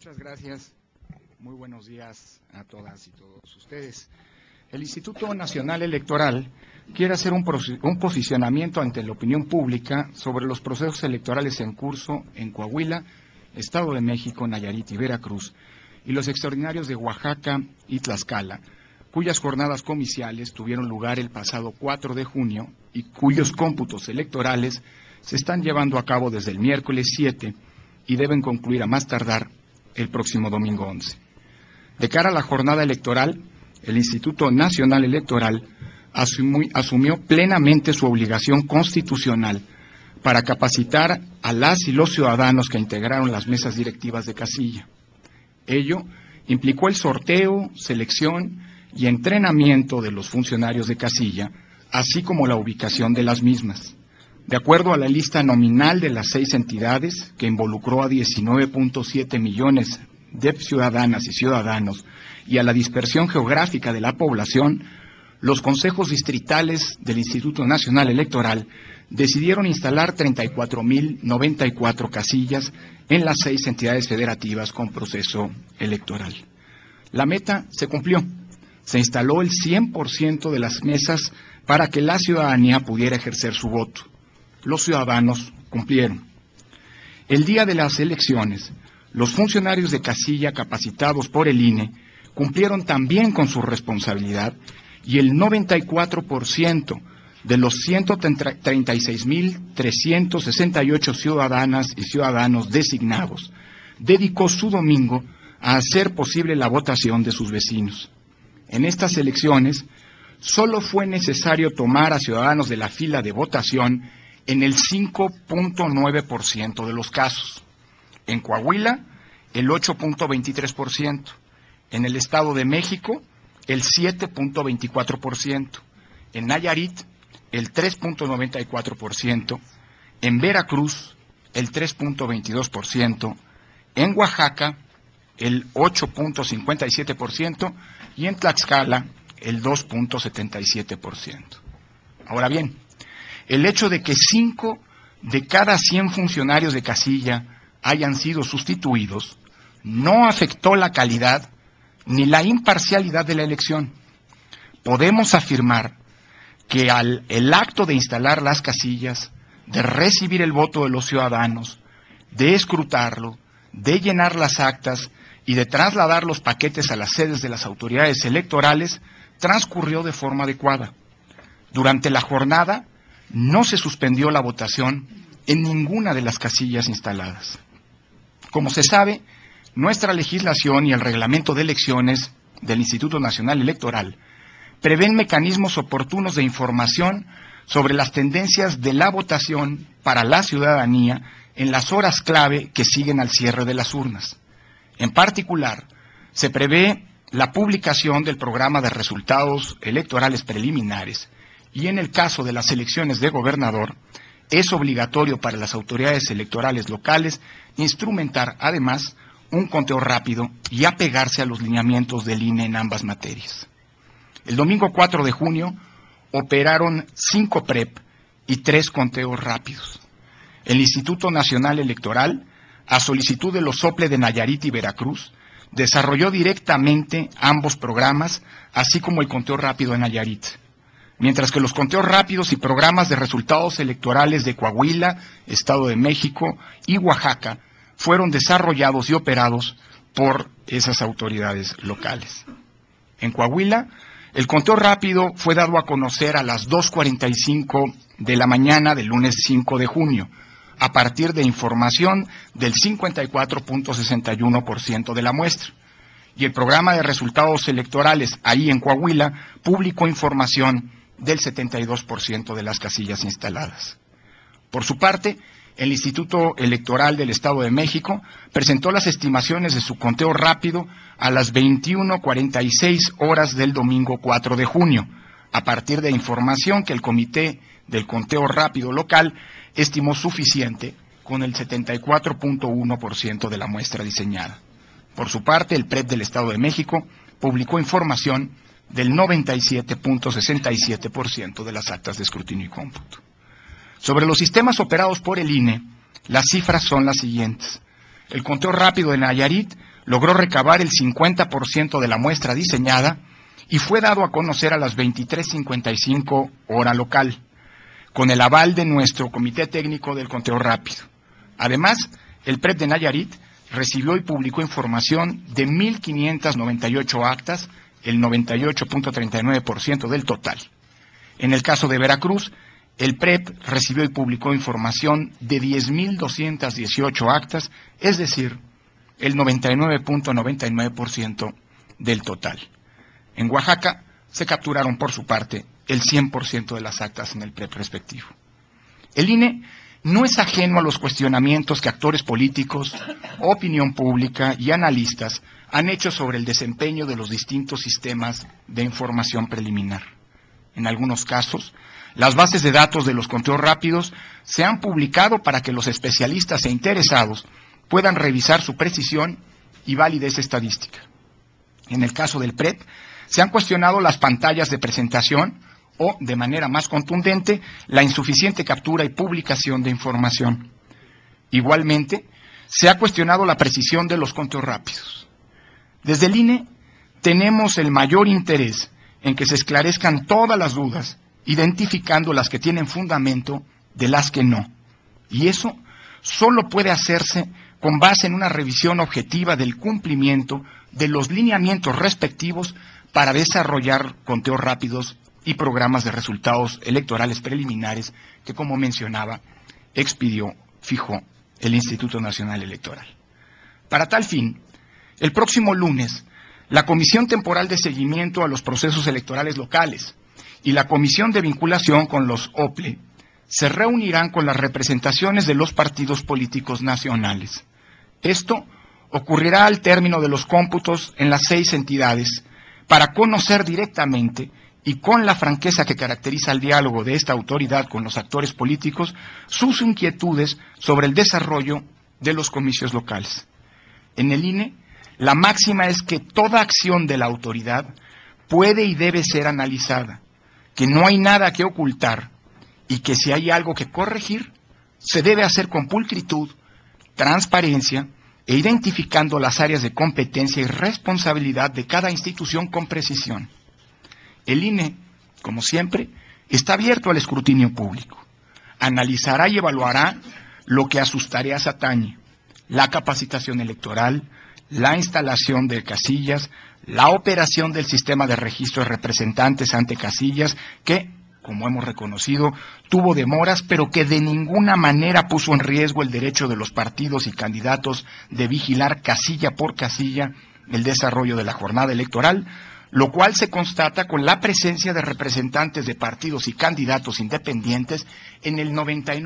Muchas gracias. Muy buenos días a todas y todos ustedes. El Instituto Nacional Electoral quiere hacer un posicionamiento ante la opinión pública sobre los procesos electorales en curso en Coahuila, Estado de México, Nayarit y Veracruz, y los extraordinarios de Oaxaca y Tlaxcala, cuyas jornadas comiciales tuvieron lugar el pasado 4 de junio y cuyos cómputos electorales se están llevando a cabo desde el miércoles 7 y deben concluir a más tardar el próximo domingo 11. De cara a la jornada electoral, el Instituto Nacional Electoral asumió plenamente su obligación constitucional para capacitar a las y los ciudadanos que integraron las mesas directivas de casilla. Ello implicó el sorteo, selección y entrenamiento de los funcionarios de casilla, así como la ubicación de las mismas. De acuerdo a la lista nominal de las 6 entidades, que involucró a 19.7 millones de ciudadanas y ciudadanos, y a la dispersión geográfica de la población, los consejos distritales del Instituto Nacional Electoral decidieron instalar 34.094 casillas en las 6 entidades federativas con proceso electoral. La meta se cumplió. Se instaló el 100% de las mesas para que la ciudadanía pudiera ejercer su voto. Los ciudadanos cumplieron. El día de las elecciones, los funcionarios de casilla capacitados por el INE cumplieron también con su responsabilidad y el 94% de los 136.368 ciudadanas y ciudadanos designados dedicó su domingo a hacer posible la votación de sus vecinos. En estas elecciones, solo fue necesario tomar a ciudadanos de la fila de votación en el 5.9% de los casos. En Coahuila, el 8.23%. En el Estado de México, el 7.24%. En Nayarit, el 3.94%. En Veracruz, el 3.22%. En Oaxaca, el 8.57%. Y en Tlaxcala, el 2.77%. Ahora bien, el hecho de que 5 de cada 100 funcionarios de casilla hayan sido sustituidos no afectó la calidad ni la imparcialidad de la elección. Podemos afirmar que el acto de instalar las casillas, de recibir el voto de los ciudadanos, de escrutarlo, de llenar las actas y de trasladar los paquetes a las sedes de las autoridades electorales, transcurrió de forma adecuada. Durante la jornada, no se suspendió la votación en ninguna de las casillas instaladas. Como se sabe, nuestra legislación y el reglamento de elecciones del Instituto Nacional Electoral prevén mecanismos oportunos de información sobre las tendencias de la votación para la ciudadanía en las horas clave que siguen al cierre de las urnas. En particular, se prevé la publicación del programa de resultados electorales preliminares y en el caso de las elecciones de gobernador, es obligatorio para las autoridades electorales locales instrumentar, además, un conteo rápido y apegarse a los lineamientos del INE en ambas materias. El domingo 4 de junio operaron 5 PREP y 3 conteos rápidos. El Instituto Nacional Electoral, a solicitud de los SOPLE de Nayarit y Veracruz, desarrolló directamente ambos programas, así como el conteo rápido en Nayarit, mientras que los conteos rápidos y programas de resultados electorales de Coahuila, Estado de México y Oaxaca fueron desarrollados y operados por esas autoridades locales. En Coahuila, el conteo rápido fue dado a conocer a las 2:45 de la mañana del lunes 5 de junio, a partir de información del 54.61% de la muestra. Y el programa de resultados electorales ahí en Coahuila publicó información del 72% de las casillas instaladas. Por su parte, el Instituto Electoral del Estado de México presentó las estimaciones de su conteo rápido a las 21:46 horas del domingo 4 de junio, a partir de información que el Comité del Conteo Rápido local estimó suficiente con el 74.1% de la muestra diseñada. Por su parte, el PREP del Estado de México publicó información del 97.67% de las actas de escrutinio y cómputo. Sobre los sistemas operados por el INE, las cifras son las siguientes. El conteo rápido de Nayarit logró recabar el 50% de la muestra diseñada y fue dado a conocer a las 23:55 hora local, con el aval de nuestro Comité Técnico del Conteo Rápido. Además, el PREP de Nayarit recibió y publicó información de 1,598 actas, el 98.39% del total. En el caso de Veracruz, el PREP recibió y publicó información de 10,218 actas, es decir, el 99.99% del total. En Oaxaca se capturaron por su parte el 100% de las actas en el PREP respectivo. El INE no es ajeno a los cuestionamientos que actores políticos, opinión pública y analistas han hecho sobre el desempeño de los distintos sistemas de información preliminar. En algunos casos, las bases de datos de los conteos rápidos se han publicado para que los especialistas e interesados puedan revisar su precisión y validez estadística. En el caso del PREP, se han cuestionado las pantallas de presentación o, de manera más contundente, la insuficiente captura y publicación de información. Igualmente, se ha cuestionado la precisión de los conteos rápidos. Desde el INE tenemos el mayor interés en que se esclarezcan todas las dudas, identificando las que tienen fundamento de las que no. Y eso solo puede hacerse con base en una revisión objetiva del cumplimiento de los lineamientos respectivos para desarrollar conteos rápidos y programas de resultados electorales preliminares que, como mencionaba, fijó el Instituto Nacional Electoral. Para tal fin, el próximo lunes, la Comisión Temporal de Seguimiento a los Procesos Electorales Locales y la Comisión de Vinculación con los OPLE se reunirán con las representaciones de los partidos políticos nacionales. Esto ocurrirá al término de los cómputos en las 6 entidades para conocer directamente y con la franqueza que caracteriza el diálogo de esta autoridad con los actores políticos sus inquietudes sobre el desarrollo de los comicios locales. En el INE, la máxima es que toda acción de la autoridad puede y debe ser analizada, que no hay nada que ocultar y que si hay algo que corregir, se debe hacer con pulcritud, transparencia e identificando las áreas de competencia y responsabilidad de cada institución con precisión. El INE, como siempre, está abierto al escrutinio público. Analizará y evaluará lo que a sus tareas atañe: la capacitación electoral, la instalación de casillas, la operación del sistema de registro de representantes ante casillas, que, como hemos reconocido, tuvo demoras, pero que de ninguna manera puso en riesgo el derecho de los partidos y candidatos de vigilar casilla por casilla el desarrollo de la jornada electoral, lo cual se constata con la presencia de representantes de partidos y candidatos independientes en el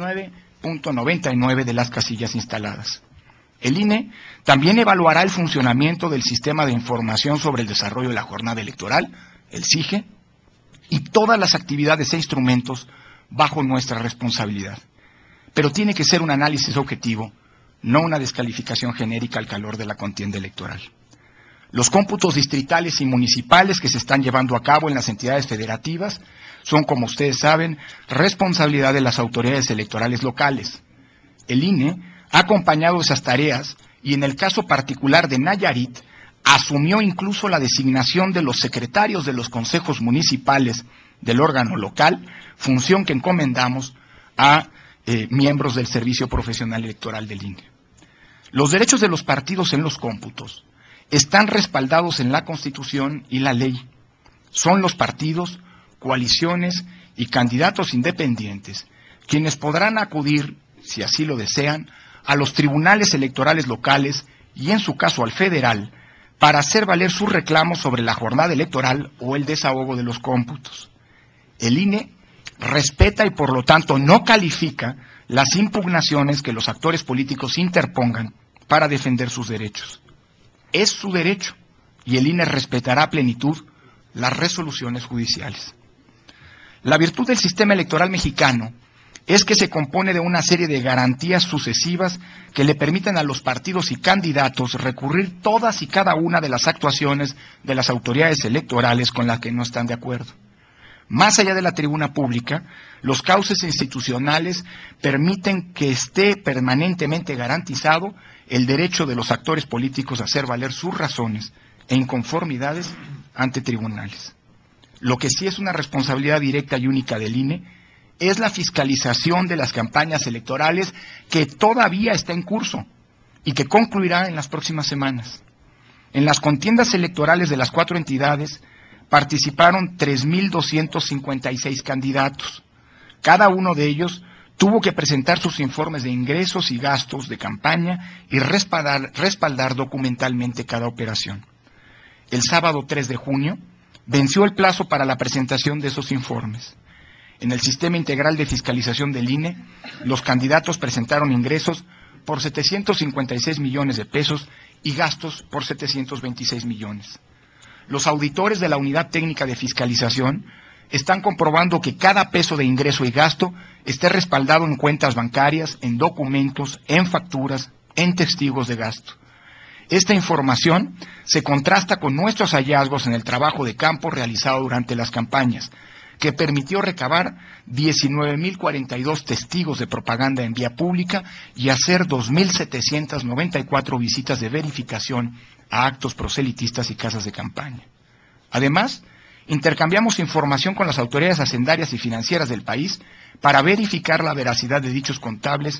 99.99% de las casillas instaladas. El INE también evaluará el funcionamiento del Sistema de Información sobre el Desarrollo de la Jornada Electoral, el SIGE, y todas las actividades e instrumentos bajo nuestra responsabilidad. Pero tiene que ser un análisis objetivo, no una descalificación genérica al calor de la contienda electoral. Los cómputos distritales y municipales que se están llevando a cabo en las entidades federativas son, como ustedes saben, responsabilidad de las autoridades electorales locales. El INE ha acompañado esas tareas y, en el caso particular de Nayarit, asumió incluso la designación de los secretarios de los consejos municipales del órgano local, función que encomendamos a miembros del Servicio Profesional Electoral del INE. Los derechos de los partidos en los cómputos están respaldados en la Constitución y la ley. Son los partidos, coaliciones y candidatos independientes quienes podrán acudir, si así lo desean, a los tribunales electorales locales y, en su caso, al federal, para hacer valer sus reclamos sobre la jornada electoral o el desahogo de los cómputos. El INE respeta y, por lo tanto, no califica las impugnaciones que los actores políticos interpongan para defender sus derechos. Es su derecho y el INE respetará a plenitud las resoluciones judiciales. La virtud del sistema electoral mexicano es que se compone de una serie de garantías sucesivas que le permiten a los partidos y candidatos recurrir todas y cada una de las actuaciones de las autoridades electorales con las que no están de acuerdo. Más allá de la tribuna pública, los cauces institucionales permiten que esté permanentemente garantizado el derecho de los actores políticos a hacer valer sus razones e inconformidades ante tribunales. Lo que sí es una responsabilidad directa y única del INE es la fiscalización de las campañas electorales que todavía está en curso y que concluirá en las próximas semanas. En las contiendas electorales de las 4 entidades participaron 3.256 candidatos. Cada uno de ellos tuvo que presentar sus informes de ingresos y gastos de campaña y respaldar documentalmente cada operación. El sábado 3 de junio venció el plazo para la presentación de esos informes. En el Sistema Integral de Fiscalización del INE, los candidatos presentaron ingresos por 756 millones de pesos y gastos por 726 millones. Los auditores de la Unidad Técnica de Fiscalización están comprobando que cada peso de ingreso y gasto esté respaldado en cuentas bancarias, en documentos, en facturas, en testigos de gasto. Esta información se contrasta con nuestros hallazgos en el trabajo de campo realizado durante las campañas, que permitió recabar 19.042 testigos de propaganda en vía pública y hacer 2.794 visitas de verificación a actos proselitistas y casas de campaña. Además, intercambiamos información con las autoridades hacendarias y financieras del país para verificar la veracidad de dichos contables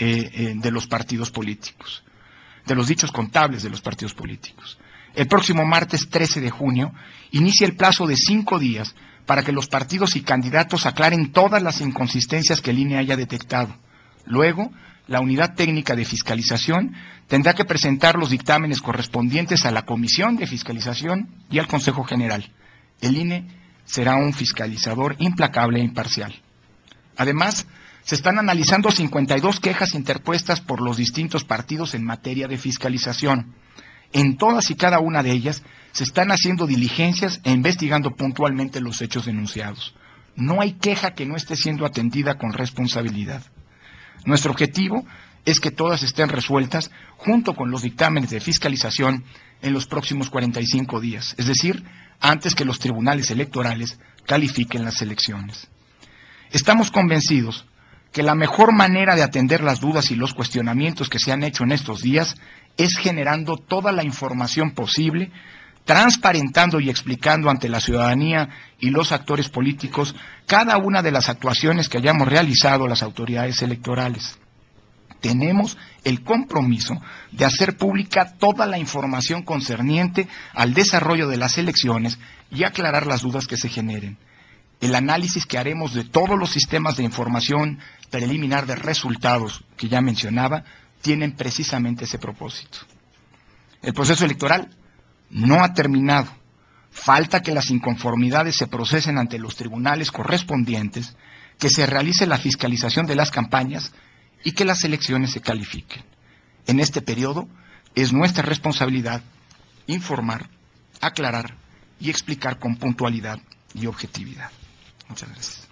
de los partidos políticos, de los dichos contables de los partidos políticos. El próximo martes 13 de junio inicia el plazo de 5 días para que los partidos y candidatos aclaren todas las inconsistencias que el INE haya detectado. Luego, la Unidad Técnica de Fiscalización tendrá que presentar los dictámenes correspondientes a la Comisión de Fiscalización y al Consejo General. El INE será un fiscalizador implacable e imparcial. Además, se están analizando 52 quejas interpuestas por los distintos partidos en materia de fiscalización. En todas y cada una de ellas se están haciendo diligencias e investigando puntualmente los hechos denunciados. No hay queja que no esté siendo atendida con responsabilidad. Nuestro objetivo es que todas estén resueltas junto con los dictámenes de fiscalización en los próximos 45 días, es decir, antes que los tribunales electorales califiquen las elecciones. Estamos convencidos que la mejor manera de atender las dudas y los cuestionamientos que se han hecho en estos días es generando toda la información posible, transparentando y explicando ante la ciudadanía y los actores políticos cada una de las actuaciones que hayamos realizado las autoridades electorales. Tenemos el compromiso de hacer pública toda la información concerniente al desarrollo de las elecciones y aclarar las dudas que se generen. El análisis que haremos de todos los sistemas de información preliminar de resultados que ya mencionaba tienen precisamente ese propósito. El proceso electoral no ha terminado. Falta que las inconformidades se procesen ante los tribunales correspondientes, que se realice la fiscalización de las campañas y que las elecciones se califiquen. En este periodo es nuestra responsabilidad informar, aclarar y explicar con puntualidad y objetividad. Muchas gracias.